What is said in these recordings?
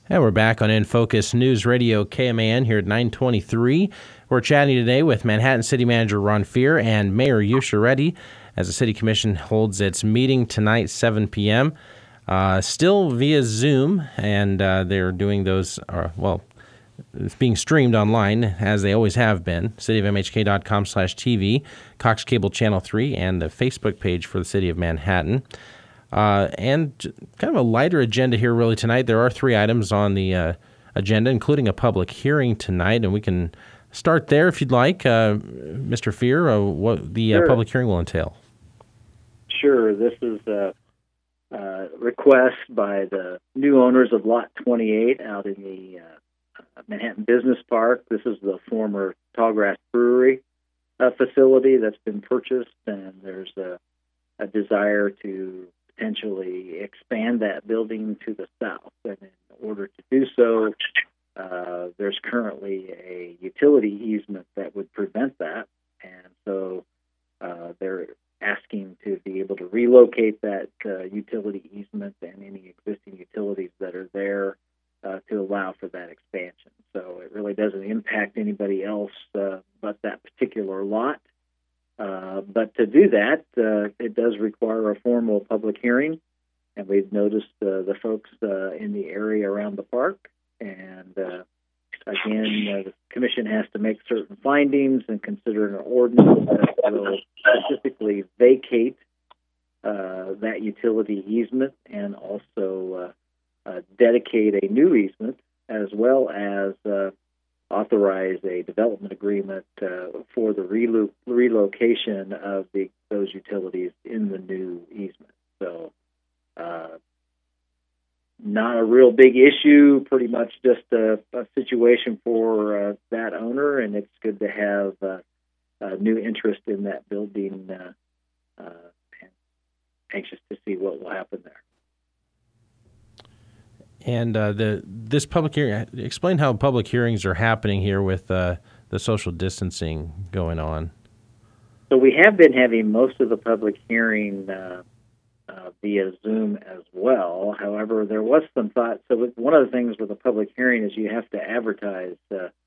And we're back on In Focus News Radio KMAN here at 923. We're chatting today with Manhattan City Manager Ron Fehr and Mayor Yusha Reddy as the City Commission holds its meeting tonight, 7 p.m., still via Zoom, and they're doing those, it's being streamed online, as they always have been, cityofmhk.com/TV, Cox Cable Channel 3, and the Facebook page for the City of Manhattan. And kind of a lighter agenda here really tonight. There are 3 items on the agenda, including a public hearing tonight, and we can start there if you'd like. Mr. Fehr, what the public hearing will entail. Sure. This is a request by the new owners of Lot 28 out in the Manhattan Business Park. This is the former Tallgrass Brewery facility that's been purchased, and there's a desire to potentially expand that building to the south. And in order to do so, there's currently a utility easement that would prevent that. And so they're asking to be able to relocate that utility easement and any existing utilities that are there to allow for that expansion. So it really doesn't impact anybody else but that particular lot. But to do that, it does require a formal public hearing, and we've noticed the folks in the area around the park. And again, the commission has to make certain findings and consider an ordinance that will specifically vacate that utility easement and also dedicate a new easement, as well as authorize a development agreement for the relocation of those utilities in the new easement. So not a real big issue, pretty much just a situation for that owner, and it's good to have new interest in that building, and anxious to see what will happen there. And this public hearing, explain how public hearings are happening here with the social distancing going on. So we have been having most of the public hearing via Zoom as well. However, there was some thought. So one of the things with a public hearing is you have to advertise.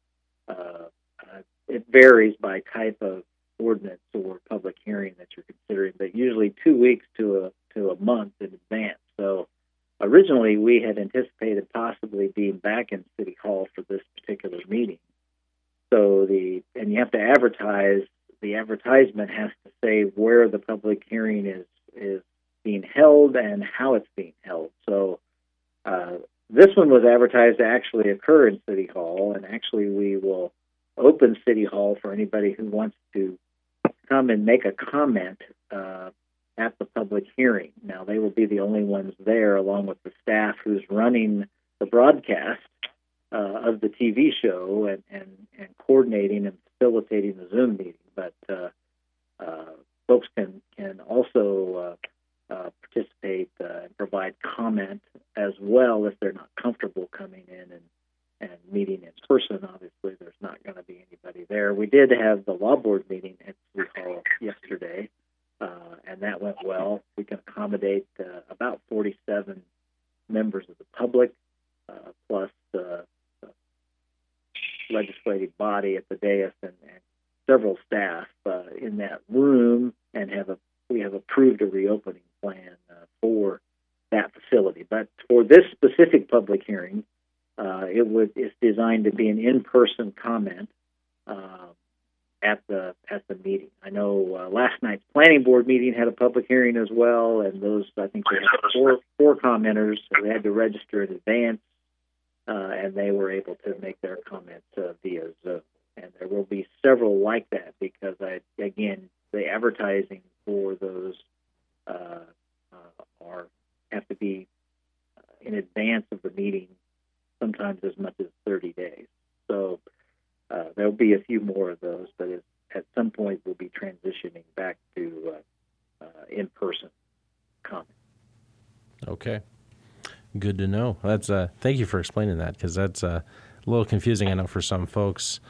It varies by type of ordinance or public hearing that you're considering, but usually 2 weeks to a month in advance. So originally, we had anticipated possibly being back in City Hall for this particular meeting. So and you have to advertise. The advertisement has to say where the public hearing is being held and how it's being held. So this one was advertised to actually occur in City Hall, and actually we will open City Hall for anybody who wants to come and make a comment at the public hearing. Now, they will be the only ones there, along with the staff who's running the broadcast of the TV show and coordinating and facilitating the Zoom meeting. But folks can also participate and provide comment as well if they're not comfortable coming in and meeting in person. Obviously, there's not going to be anybody there. We did have the law board meeting at City Hall yesterday, and that went well. We can accommodate about 47 members of the public, plus the legislative body at the dais and several staff in that room, and we have approved a reopening plan for that facility. But for this specific public hearing, it's designed to be an in-person comment at the meeting. I know last night's planning board meeting had a public hearing as well, and those, I think they had four commenters. They had to register in advance, and they were able to make their comments via Zoom. And there will be several like that because, the advertising for those have to be in advance of the meeting, sometimes as much as 30 days. So there'll be a few more of those, but at some point we'll be transitioning back to in-person comment. Okay. Good to know. That's thank you for explaining that, because that's a little confusing, I know, for some folks.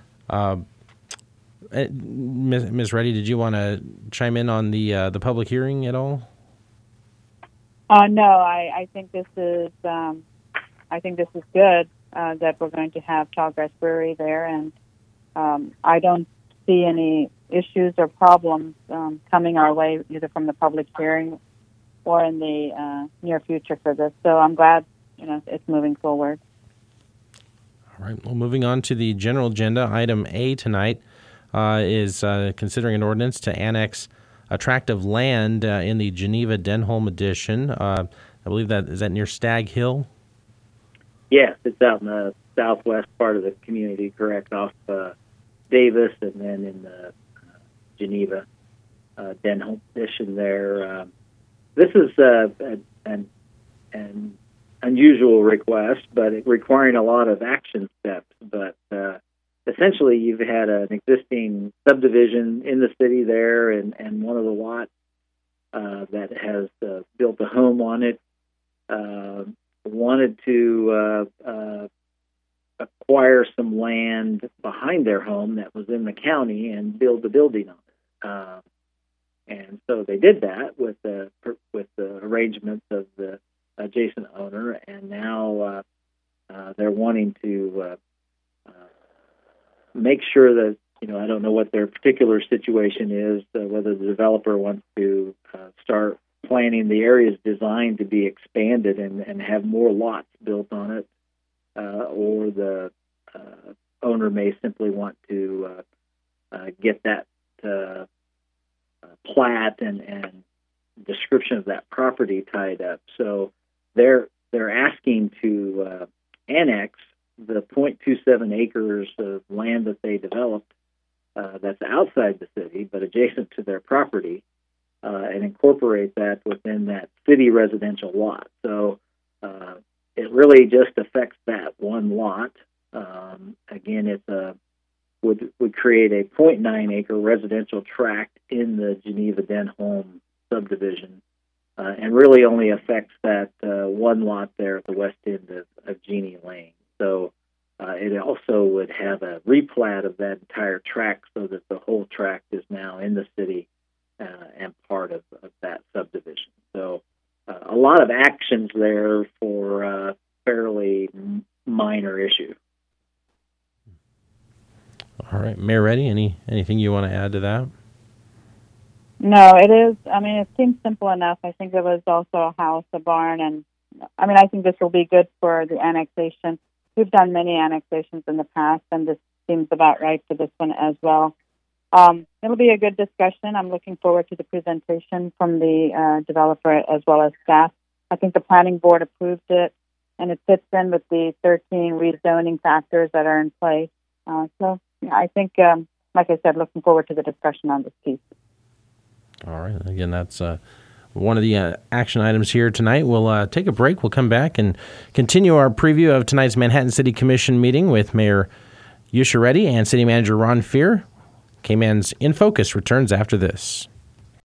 Ms. Reddy, did you want to chime in on the public hearing at all? No, I think this is I think this is good that we're going to have Tallgrass Brewery there, and I don't see any issues or problems coming our way either from the public hearing or in the near future for this. So I'm glad it's moving forward. All right. Well, moving on to the general agenda, item A tonight is considering an ordinance to annex a tract of land in the Geneva Denholm addition. I believe is that near Stag Hill? Yes, it's out in the southwest part of the community, correct, off Davis, and then in the Geneva Denholm addition there. This is an unusual request, but requiring a lot of action steps. But essentially, you've had an existing subdivision in the city there, and one of the lots that has built a home on it wanted to acquire some land behind their home that was in the county and build a building on it. And so they did that with the arrangements of the adjacent owner, and now they're wanting to make sure that, I don't know what their particular situation is, whether the developer wants to start planning the areas designed to be expanded and have more lots built on it, or the owner may simply want to get that plat and description of that property tied up. So they're asking to annex the 0.27 acres of land that they developed that's outside the city but adjacent to their property, and incorporate that within that city residential lot. So it really just affects that one lot. Again, it would create a 0.9 acre residential tract in the Geneva Denholm subdivision, and really only affects that one lot there at the west end of Jeannie Lane. So it also would have a replat of that entire tract so that the whole tract is now in the city and part of that subdivision. So a lot of actions there for a fairly minor issue. All right. Mayor Reddy, anything you want to add to that? No, it is. I mean, it seems simple enough. I think there was also a house, a barn, and I think this will be good for the annexation. We've done many annexations in the past, and this seems about right for this one as well. It'll be a good discussion. I'm looking forward to the presentation from the developer as well as staff. I think the planning board approved it, and it fits in with the 13 rezoning factors that are in place. So I think, like I said, looking forward to the discussion on this piece. All right. Again, that's one of the action items here tonight. We'll take a break. We'll come back and continue our preview of tonight's Manhattan City Commission meeting with Mayor Yusha Reddy and City Manager Ron Fehr. KMAN's In Focus returns after this.